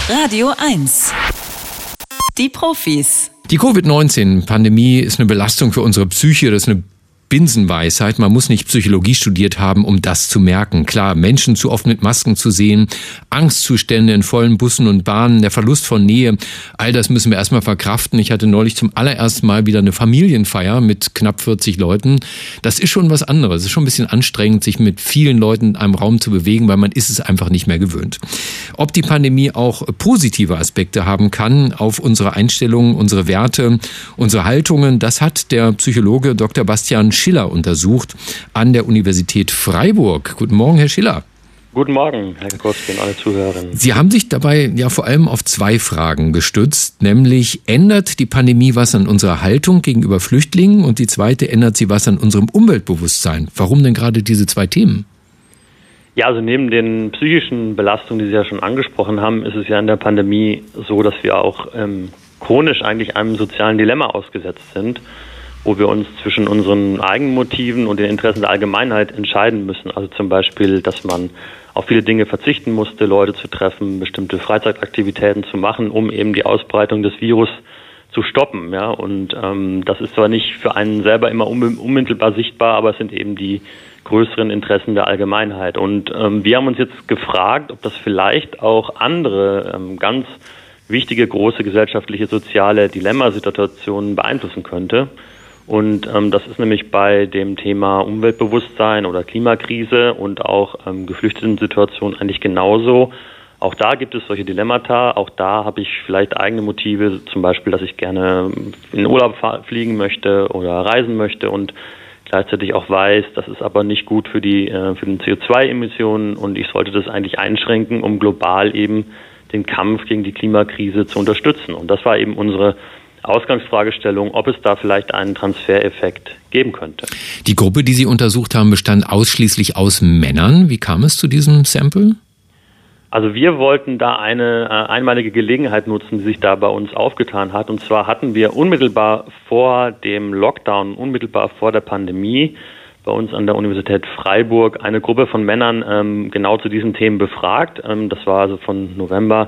Radio 1. Die Profis. Die Covid-19-Pandemie ist eine Belastung für unsere Psyche, das ist eine Binsenweisheit. Man muss nicht Psychologie studiert haben, um das zu merken. Klar, Menschen zu oft mit Masken zu sehen, Angstzustände in vollen Bussen und Bahnen, der Verlust von Nähe, all das müssen wir erstmal verkraften. Ich hatte neulich zum allerersten Mal wieder eine Familienfeier mit knapp 40 Leuten. Das ist schon was anderes. Es ist schon ein bisschen anstrengend, sich mit vielen Leuten in einem Raum zu bewegen, weil man ist es einfach nicht mehr gewöhnt. Ob die Pandemie auch positive Aspekte haben kann auf unsere Einstellungen, unsere Werte, unsere Haltungen, das hat der Psychologe Dr. Bastian Schiller untersucht an der Universität Freiburg. Guten Morgen, Herr Schiller. Guten Morgen, Herr Koski und alle Zuhörerinnen. Sie haben sich dabei ja vor allem auf zwei Fragen gestützt, nämlich ändert die Pandemie was an unserer Haltung gegenüber Flüchtlingen und die zweite, ändert sie was an unserem Umweltbewusstsein? Warum denn gerade diese zwei Themen? Ja, also neben den psychischen Belastungen, die Sie ja schon angesprochen haben, ist es ja in der Pandemie so, dass wir auch chronisch eigentlich einem sozialen Dilemma ausgesetzt sind, wo wir uns zwischen unseren eigenen Motiven und den Interessen der Allgemeinheit entscheiden müssen. Also zum Beispiel, dass man auf viele Dinge verzichten musste, Leute zu treffen, bestimmte Freizeitaktivitäten zu machen, um eben die Ausbreitung des Virus zu stoppen. Ja? Und das ist zwar nicht für einen selber immer unmittelbar sichtbar, aber es sind eben die größeren Interessen der Allgemeinheit. Und wir haben uns jetzt gefragt, ob das vielleicht auch andere ganz wichtige, große gesellschaftliche, soziale Dilemmasituationen beeinflussen könnte. Und das ist nämlich bei dem Thema Umweltbewusstsein oder Klimakrise und auch Geflüchtetensituationen eigentlich genauso. Auch da gibt es solche Dilemmata. Auch da habe ich vielleicht eigene Motive, zum Beispiel, dass ich gerne in Urlaub fliegen möchte oder reisen möchte und gleichzeitig auch weiß, das ist aber nicht gut für den CO2-Emissionen und ich sollte das eigentlich einschränken, um global eben den Kampf gegen die Klimakrise zu unterstützen. Und das war eben unsere Ausgangsfragestellung, ob es da vielleicht einen Transfereffekt geben könnte. Die Gruppe, die Sie untersucht haben, bestand ausschließlich aus Männern. Wie kam es zu diesem Sample? Also wir wollten da eine einmalige Gelegenheit nutzen, die sich da bei uns aufgetan hat. Und zwar hatten wir unmittelbar vor dem Lockdown, unmittelbar vor der Pandemie, bei uns an der Universität Freiburg eine Gruppe von Männern genau zu diesen Themen befragt. Das war also von November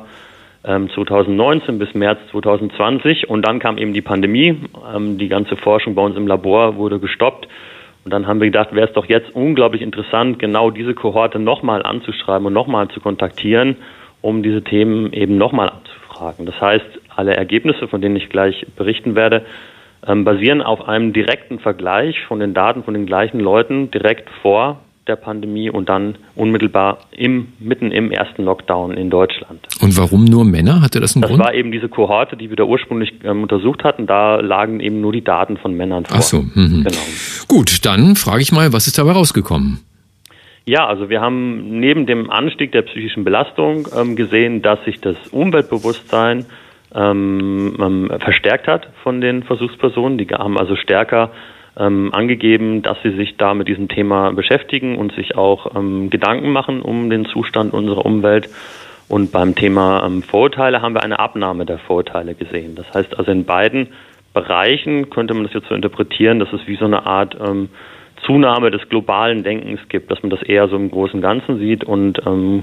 2019 bis März 2020 und dann kam eben die Pandemie. Die ganze Forschung bei uns im Labor wurde gestoppt und dann haben wir gedacht, wäre es doch jetzt unglaublich interessant, genau diese Kohorte nochmal anzuschreiben und nochmal zu kontaktieren, um diese Themen eben nochmal abzufragen. Das heißt, alle Ergebnisse, von denen ich gleich berichten werde, basieren auf einem direkten Vergleich von den Daten von den gleichen Leuten direkt vor der Pandemie und dann unmittelbar mitten im ersten Lockdown in Deutschland. Und warum nur Männer? Hatte das einen Grund? Das war eben diese Kohorte, die wir da ursprünglich untersucht hatten. Da lagen eben nur die Daten von Männern vor. Ach so. Genau. Gut, dann frage ich mal, was ist dabei rausgekommen? Ja, also wir haben neben dem Anstieg der psychischen Belastung gesehen, dass sich das Umweltbewusstsein verstärkt hat von den Versuchspersonen. Die haben also stärker angegeben, dass sie sich da mit diesem Thema beschäftigen und sich auch Gedanken machen um den Zustand unserer Umwelt. Und beim Thema Vorurteile haben wir eine Abnahme der Vorurteile gesehen. Das heißt also in beiden Bereichen könnte man das jetzt so interpretieren, dass es wie so eine Art Zunahme des globalen Denkens gibt, dass man das eher so im großen Ganzen sieht und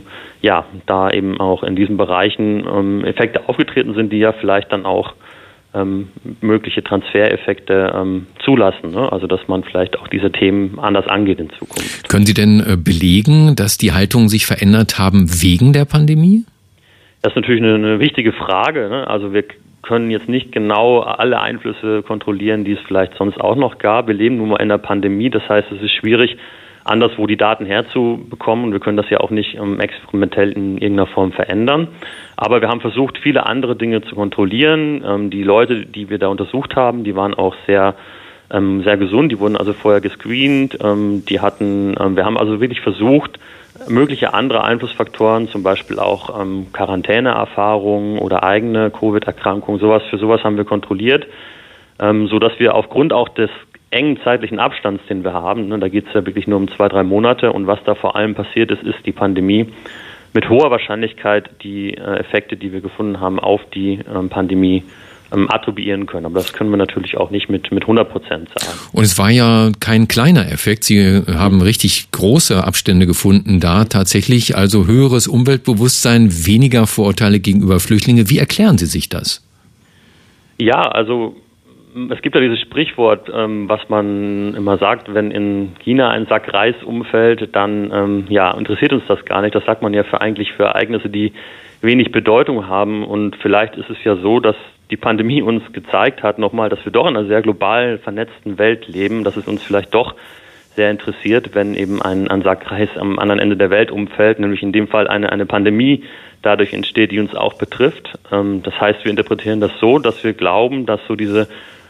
da eben auch in diesen Bereichen Effekte aufgetreten sind, die ja vielleicht dann auch mögliche Transfereffekte zulassen. Ne? Also dass man vielleicht auch diese Themen anders angeht in Zukunft. Können Sie denn belegen, dass die Haltungen sich verändert haben wegen der Pandemie? Das ist natürlich eine wichtige Frage. Ne? Also wir können jetzt nicht genau alle Einflüsse kontrollieren, die es vielleicht sonst auch noch gab. Wir leben nun mal in der Pandemie, das heißt, es ist schwierig, anderswo die Daten herzubekommen und wir können das ja auch nicht experimentell in irgendeiner Form verändern. Aber wir haben versucht, viele andere Dinge zu kontrollieren. Die Leute, die wir da untersucht haben, die waren auch sehr gesund, die wurden also vorher gescreent. Wir haben also wirklich versucht, mögliche andere Einflussfaktoren, zum Beispiel auch Quarantäneerfahrungen oder eigene Covid-Erkrankungen, für sowas haben wir kontrolliert, sodass wir aufgrund auch des engen zeitlichen Abstands, den wir haben, da geht es ja wirklich nur um 2-3 Monate und was da vor allem passiert ist die Pandemie, mit hoher Wahrscheinlichkeit die Effekte, die wir gefunden haben, auf die Pandemie attribuieren können. Aber das können wir natürlich auch nicht mit 100% sagen. Und es war ja kein kleiner Effekt. Sie haben richtig große Abstände gefunden da tatsächlich. Also höheres Umweltbewusstsein, weniger Vorurteile gegenüber Flüchtlingen. Wie erklären Sie sich das? Ja, also es gibt ja dieses Sprichwort, was man immer sagt, wenn in China ein Sack Reis umfällt, dann interessiert uns das gar nicht. Das sagt man ja eigentlich für Ereignisse, die wenig Bedeutung haben. Und vielleicht ist es ja so, dass die Pandemie uns gezeigt hat nochmal, dass wir doch in einer sehr global vernetzten Welt leben, dass es uns vielleicht doch sehr interessiert, wenn eben ein Sack Reis am anderen Ende der Welt umfällt, nämlich in dem Fall eine Pandemie dadurch entsteht, die uns auch betrifft. Das heißt, wir interpretieren das so, dass wir glauben, dass so dieses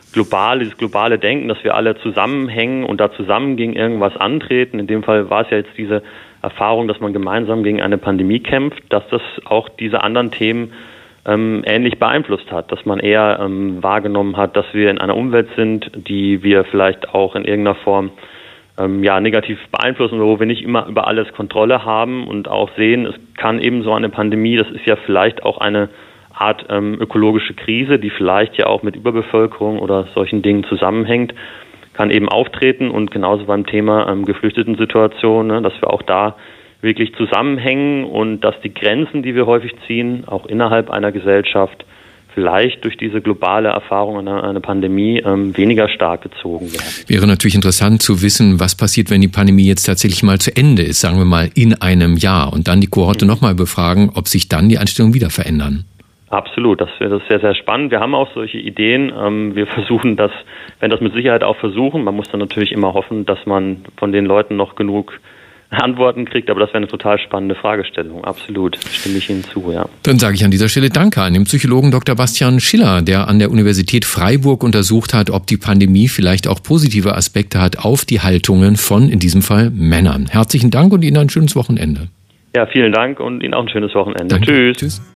globale Denken, dass wir alle zusammenhängen und da zusammen gegen irgendwas antreten. In dem Fall war es ja jetzt diese Erfahrung, dass man gemeinsam gegen eine Pandemie kämpft, dass das auch diese anderen Themen ähnlich beeinflusst hat, dass man eher wahrgenommen hat, dass wir in einer Umwelt sind, die wir vielleicht auch in irgendeiner Form negativ beeinflussen, wo wir nicht immer über alles Kontrolle haben und auch sehen, es kann eben so eine Pandemie, das ist ja vielleicht auch eine Art ökologische Krise, die vielleicht ja auch mit Überbevölkerung oder solchen Dingen zusammenhängt, kann eben auftreten und genauso beim Thema Geflüchtetensituation, ne, dass wir auch da wirklich zusammenhängen und dass die Grenzen, die wir häufig ziehen, auch innerhalb einer Gesellschaft, vielleicht durch diese globale Erfahrung einer Pandemie weniger stark gezogen werden. Wäre natürlich interessant zu wissen, was passiert, wenn die Pandemie jetzt tatsächlich mal zu Ende ist, sagen wir mal in einem Jahr und dann die Kohorte nochmal befragen, ob sich dann die Einstellungen wieder verändern. Absolut, das wäre sehr, sehr spannend. Wir haben auch solche Ideen. Wir versuchen das, wenn das mit Sicherheit auch versuchen. Man muss dann natürlich immer hoffen, dass man von den Leuten noch genug Antworten kriegt, aber das wäre eine total spannende Fragestellung. Absolut, stimme ich Ihnen zu, ja. Dann sage ich an dieser Stelle Danke an den Psychologen Dr. Bastian Schiller, der an der Universität Freiburg untersucht hat, ob die Pandemie vielleicht auch positive Aspekte hat auf die Haltungen von, in diesem Fall, Männern. Herzlichen Dank und Ihnen ein schönes Wochenende. Ja, vielen Dank und Ihnen auch ein schönes Wochenende. Danke. Tschüss. Tschüss.